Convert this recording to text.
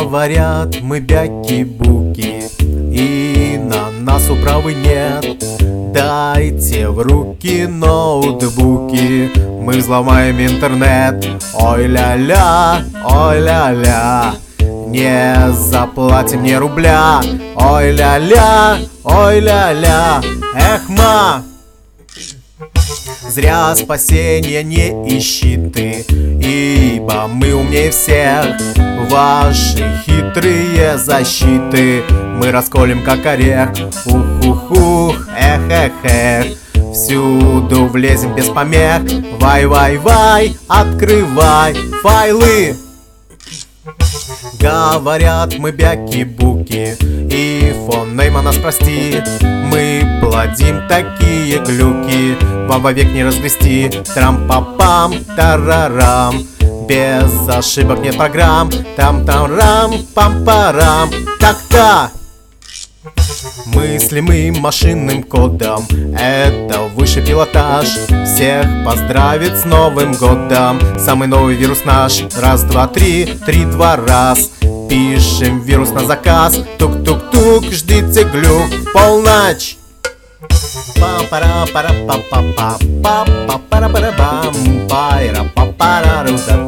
Говорят, мы бяки-буки, и на нас управы нет. Дайте в руки ноутбуки, мы взломаем интернет. Ой-ля-ля, ой-ля-ля, не заплатим ни рубля. Ой-ля-ля, ой-ля-ля, эх, ма! Зря спасения не ищи ты, ибо мы умнее всех. Ваши хитрые защиты мы расколем как орех. Ух-ух-ух, эх-эх-эх, всюду влезем без помех. Вай-вай-вай, открывай файлы. Говорят, мы бяки-буки, и фон Нейман нас прости. Мы плодим такие глюки, вам вовек не разгрести. Трам-па-пам, тарарам, без ошибок нет программ. Там-там-рам, пам-парам, так-то. Мыслимым машинным кодом, это высший пилотаж. Всех поздравит с Новым годом самый новый вирус наш. Раз, два, три, три-два раз. Пишем вирус на заказ. Тук-тук-тук, ждите глюк в полночь. Пам-пара-пара-па-па-па, па-па-пара-пара-бам, пайра-па-пара-ру-да.